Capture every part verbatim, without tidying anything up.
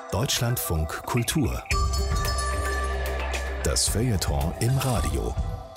Deutschlandfunk Kultur. Das Feuilleton im Radio.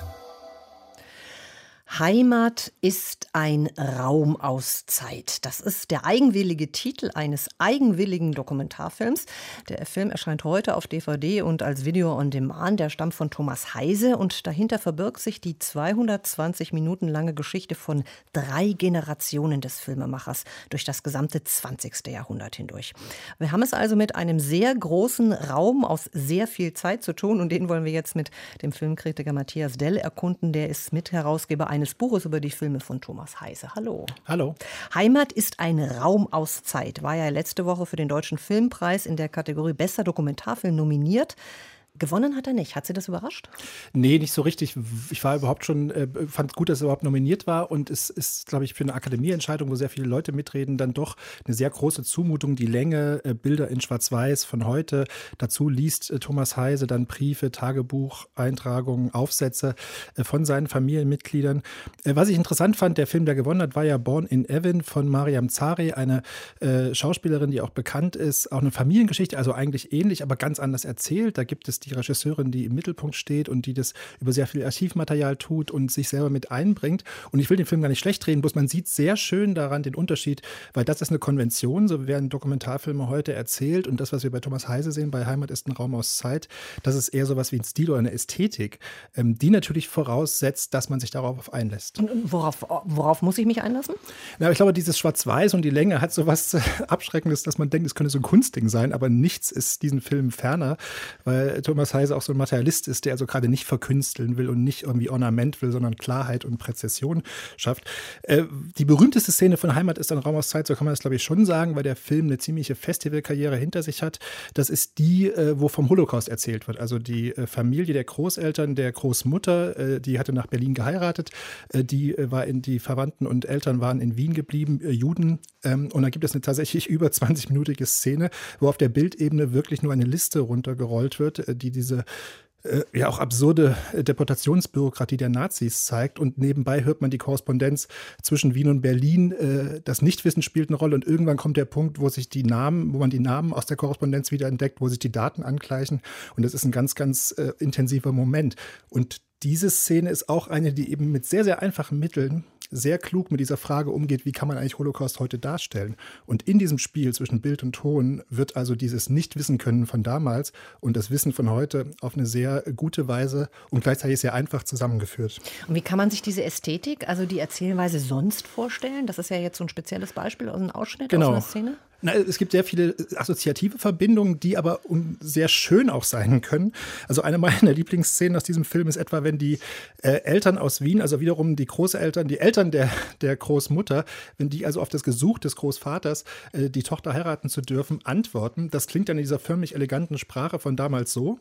Heimat ist ein Raum aus Zeit. Das ist der eigenwillige Titel eines eigenwilligen Dokumentarfilms. Der Film erscheint heute auf D V D und als Video on Demand. Der stammt von Thomas Heise und dahinter verbirgt sich die zweihundertzwanzig Minuten lange Geschichte von drei Generationen des Filmemachers durch das gesamte zwanzigste Jahrhundert hindurch. Wir haben es also mit einem sehr großen Raum aus sehr viel Zeit zu tun und den wollen wir jetzt mit dem Filmkritiker Matthias Dell erkunden. Der ist Mitherausgeber eines Buches über die Filme von Thomas Heise. Hallo. Hallo. Heimat ist ein Raum aus Zeit. War ja letzte Woche für den Deutschen Filmpreis in der Kategorie Bester Dokumentarfilm nominiert. Gewonnen hat er nicht. Hat Sie das überrascht? Nee, nicht so richtig. Ich war überhaupt schon, äh, fand es gut, dass er überhaupt nominiert war. Und es ist, glaube ich, für eine Akademieentscheidung, wo sehr viele Leute mitreden, dann doch eine sehr große Zumutung. Die Länge, äh, Bilder in Schwarz-Weiß von heute. Dazu liest äh, Thomas Heise dann Briefe, Tagebuch, Eintragungen, Aufsätze äh, von seinen Familienmitgliedern. Äh, was ich interessant fand, der Film, der gewonnen hat, war ja Born in Evin von Mariam Zari, eine äh, Schauspielerin, die auch bekannt ist. Auch eine Familiengeschichte, also eigentlich ähnlich, aber ganz anders erzählt. Da gibt es die Regisseurin, die im Mittelpunkt steht und die das über sehr viel Archivmaterial tut und sich selber mit einbringt. Und ich will den Film gar nicht schlecht reden, bloß man sieht sehr schön daran den Unterschied, weil das ist eine Konvention, so werden Dokumentarfilme heute erzählt und das, was wir bei Thomas Heise sehen, bei Heimat ist ein Raum aus Zeit, das ist eher sowas wie ein Stil oder eine Ästhetik, die natürlich voraussetzt, dass man sich darauf einlässt. Und worauf, worauf muss ich mich einlassen? Na, ich glaube, dieses Schwarz-Weiß und die Länge hat sowas Abschreckendes, dass man denkt, es könnte so ein Kunstding sein, aber nichts ist diesen Film ferner, weil Thomas Heise auch so ein Materialist ist, der also gerade nicht verkünsteln will und nicht irgendwie Ornament will, sondern Klarheit und Präzision schafft. Äh, die berühmteste Szene von Heimat ist ein Raum aus Zeit, so kann man das, glaube ich, schon sagen, weil der Film eine ziemliche Festivalkarriere hinter sich hat. Das ist die, äh, wo vom Holocaust erzählt wird. Also die äh, Familie der Großeltern, der Großmutter, äh, die hatte nach Berlin geheiratet, äh, die äh, war in die Verwandten und Eltern waren in Wien geblieben, äh, Juden. Ähm, und da gibt es eine tatsächlich über zwanzig-minütige Szene, wo auf der Bildebene wirklich nur eine Liste runtergerollt wird, äh, die diese äh, ja auch absurde Deportationsbürokratie der Nazis zeigt. Und nebenbei hört man die Korrespondenz zwischen Wien und Berlin. Äh, das Nichtwissen spielt eine Rolle. Und irgendwann kommt der Punkt, wo sich die Namen, wo man die Namen aus der Korrespondenz wieder entdeckt, wo sich die Daten angleichen. Und das ist ein ganz, ganz äh, intensiver Moment. Und diese Szene ist auch eine, die eben mit sehr, sehr einfachen Mitteln sehr klug mit dieser Frage umgeht, wie kann man eigentlich Holocaust heute darstellen. Und in diesem Spiel zwischen Bild und Ton wird also dieses Nicht-Wissen-Können von damals und das Wissen von heute auf eine sehr gute Weise und gleichzeitig sehr einfach zusammengeführt. Und wie kann man sich diese Ästhetik, also die Erzählweise sonst vorstellen? Das ist ja jetzt so ein spezielles Beispiel aus einem Ausschnitt genau. aus einer Szene. Na, es gibt sehr viele assoziative Verbindungen, die aber sehr schön auch sein können. Also eine meiner Lieblingsszenen aus diesem Film ist etwa, wenn die äh, Eltern aus Wien, also wiederum die Großeltern, die Eltern der, der Großmutter, wenn die also auf das Gesuch des Großvaters, äh, die Tochter heiraten zu dürfen, antworten. Das klingt dann in dieser förmlich eleganten Sprache von damals so.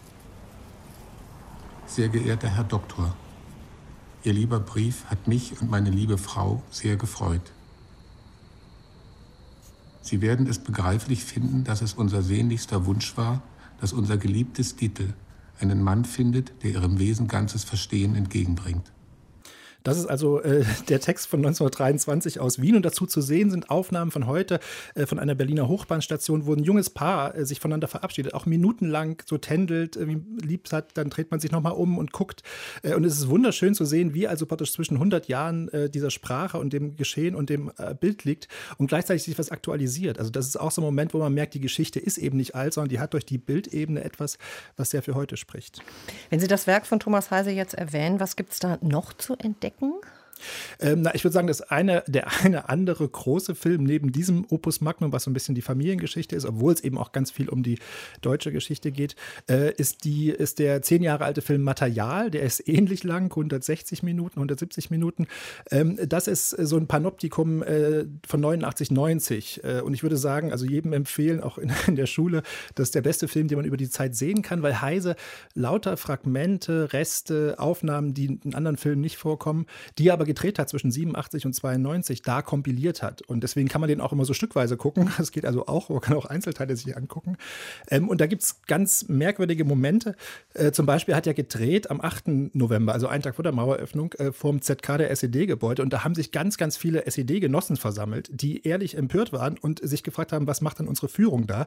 Sehr geehrter Herr Doktor, Ihr lieber Brief hat mich und meine liebe Frau sehr gefreut. Sie werden es begreiflich finden, dass es unser sehnlichster Wunsch war, dass unser geliebtes Dietl einen Mann findet, der ihrem Wesen ganzes Verstehen entgegenbringt. Das ist also äh, der Text von neunzehnhundertdreiundzwanzig aus Wien und dazu zu sehen sind Aufnahmen von heute äh, von einer Berliner Hochbahnstation, wo ein junges Paar äh, sich voneinander verabschiedet, auch minutenlang so tändelt, äh, lieb hat, dann dreht man sich nochmal um und guckt äh, und es ist wunderschön zu sehen, wie also praktisch zwischen hundert Jahren äh, dieser Sprache und dem Geschehen und dem äh, Bild liegt und gleichzeitig sich was aktualisiert. Also das ist auch so ein Moment, wo man merkt, die Geschichte ist eben nicht alt, sondern die hat durch die Bildebene etwas, was sehr für heute spricht. Wenn Sie das Werk von Thomas Heise jetzt erwähnen, was gibt es da noch zu entdecken? Ähm, na, ich würde sagen, dass eine, der eine andere große Film neben diesem Opus Magnum, was so ein bisschen die Familiengeschichte ist, obwohl es eben auch ganz viel um die deutsche Geschichte geht, äh, ist, die, ist der zehn Jahre alte Film Material. Der ist ähnlich lang, hundertsechzig Minuten, hundertsiebzig Minuten. Ähm, das ist so ein Panoptikum äh, von neunundachtzig, neunzig. Äh, und ich würde sagen, also jedem empfehlen, auch in, in der Schule, das ist der beste Film, den man über die Zeit sehen kann, weil Heise lauter Fragmente, Reste, Aufnahmen, die in anderen Filmen nicht vorkommen, die aber gedreht hat zwischen siebenundachtzig und zweiundneunzig, da kompiliert hat. Und deswegen kann man den auch immer so stückweise gucken. Das geht also auch, man kann auch Einzelteile sich angucken. Ähm, und da gibt es ganz merkwürdige Momente. Äh, zum Beispiel hat er gedreht am achten November, also einen Tag vor der Maueröffnung, äh, vorm Z K der S E D-Gebäude. Und da haben sich ganz, ganz viele S E D-Genossen versammelt, die ehrlich empört waren und sich gefragt haben, was macht denn unsere Führung da?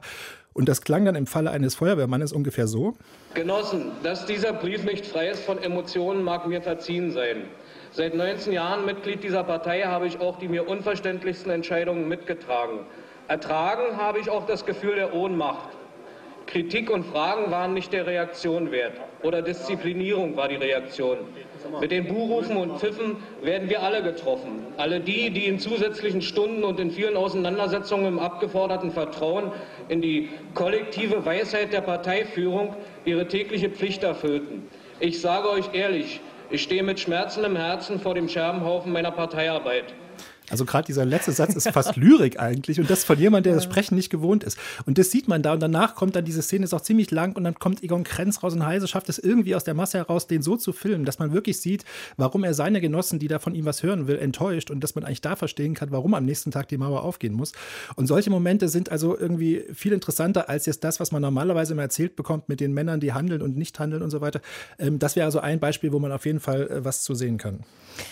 Und das klang dann im Falle eines Feuerwehrmannes ungefähr so. Genossen, dass dieser Brief nicht frei ist von Emotionen, mag mir verziehen sein. Seit neunzehn Jahren Mitglied dieser Partei habe ich auch die mir unverständlichsten Entscheidungen mitgetragen. Ertragen habe ich auch das Gefühl der Ohnmacht. Kritik und Fragen waren nicht der Reaktion wert. Oder Disziplinierung war die Reaktion. Mit den Buhrufen und Pfiffen werden wir alle getroffen. Alle die, die in zusätzlichen Stunden und in vielen Auseinandersetzungen im abgeforderten Vertrauen in die kollektive Weisheit der Parteiführung ihre tägliche Pflicht erfüllten. Ich sage euch ehrlich, ich stehe mit Schmerzen im Herzen vor dem Scherbenhaufen meiner Parteiarbeit. Also gerade dieser letzte Satz ist fast Lyrik eigentlich und das von jemandem, der das Sprechen nicht gewohnt ist. Und das sieht man da und danach kommt dann diese Szene, ist auch ziemlich lang und dann kommt Egon Krenz raus und Heise schafft es irgendwie aus der Masse heraus, den so zu filmen, dass man wirklich sieht, warum er seine Genossen, die da von ihm was hören will, enttäuscht und dass man eigentlich da verstehen kann, warum am nächsten Tag die Mauer aufgehen muss. Und solche Momente sind also irgendwie viel interessanter als jetzt das, was man normalerweise immer erzählt bekommt mit den Männern, die handeln und nicht handeln und so weiter. Das wäre also ein Beispiel, wo man auf jeden Fall was zu sehen kann.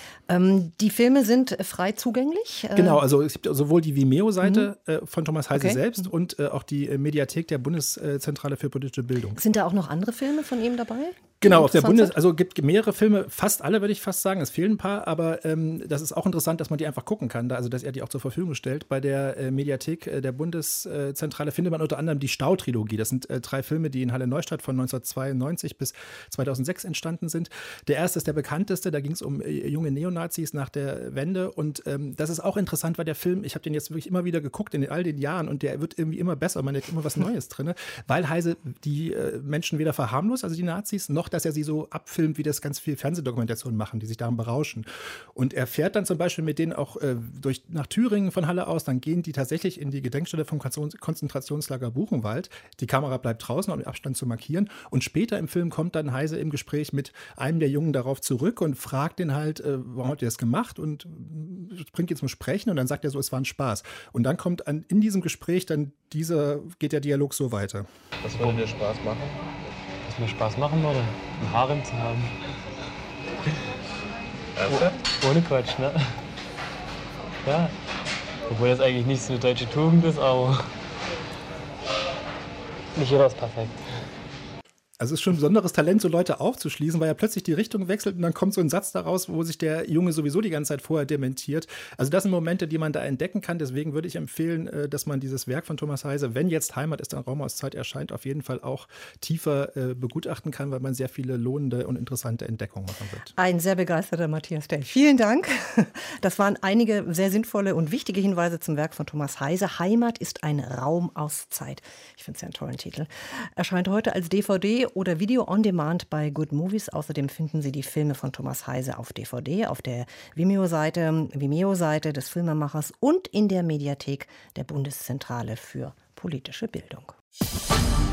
Ähm, die Filme sind frei zugänglich? Genau, also es gibt sowohl die Vimeo-Seite mhm. äh, von Thomas Heise okay. selbst und äh, auch die äh, Mediathek der Bundeszentrale für politische Bildung. Sind da auch noch andere Filme von ihm dabei? Genau, auf der Bundes, also gibt mehrere Filme, fast alle würde ich fast sagen, es fehlen ein paar, aber ähm, das ist auch interessant, dass man die einfach gucken kann, da, also dass er die auch zur Verfügung stellt. Bei der äh, Mediathek äh, der Bundeszentrale findet man unter anderem die Stau-Trilogie. Das sind äh, drei Filme, die in Halle Neustadt von neunzehnhundertzweiundneunzig bis zweitausendsechs entstanden sind. Der erste ist der bekannteste, da ging es um äh, junge Neonazis nach der Wende und ähm, das ist auch interessant, weil der Film, ich habe den jetzt wirklich immer wieder geguckt in all den Jahren und der wird irgendwie immer besser, man hat immer was Neues drin, weil Heise die äh, Menschen weder verharmlost, also die Nazis, noch dass er sie so abfilmt, wie das ganz viele Fernsehdokumentationen machen, die sich daran berauschen. Und er fährt dann zum Beispiel mit denen auch äh, durch, nach Thüringen von Halle aus, dann gehen die tatsächlich in die Gedenkstätte vom Konzentrationslager Buchenwald. Die Kamera bleibt draußen, um den Abstand zu markieren. Und später im Film kommt dann Heise im Gespräch mit einem der Jungen darauf zurück und fragt den halt, äh, warum habt ihr das gemacht? Und bringt ihn zum Sprechen und dann sagt er so, es war ein Spaß. Und dann kommt an, in diesem Gespräch dann dieser, geht der Dialog so weiter. Was würde dir Spaß machen? Was mir Spaß machen würde, ein Harem zu haben. Oh, ohne Quatsch, ne? Ja. Obwohl das eigentlich nicht so eine deutsche Tugend ist, aber nicht jeder ist perfekt. Also es ist schon ein besonderes Talent, so Leute aufzuschließen, weil er plötzlich die Richtung wechselt und dann kommt so ein Satz daraus, wo sich der Junge sowieso die ganze Zeit vorher dementiert. Also das sind Momente, die man da entdecken kann. Deswegen würde ich empfehlen, dass man dieses Werk von Thomas Heise, wenn jetzt Heimat ist, ein Raum aus Zeit erscheint, auf jeden Fall auch tiefer äh, begutachten kann, weil man sehr viele lohnende und interessante Entdeckungen machen wird. Ein sehr begeisterter Matthias Dell. Vielen Dank. Das waren einige sehr sinnvolle und wichtige Hinweise zum Werk von Thomas Heise. Heimat ist ein Raum aus Zeit. Ich finde es ja einen tollen Titel. Erscheint heute als D V D oder Video on Demand bei Good Movies. Außerdem finden Sie die Filme von Thomas Heise auf D V D, auf der Vimeo-Seite, Vimeo-Seite des Filmemachers und in der Mediathek der Bundeszentrale für politische Bildung.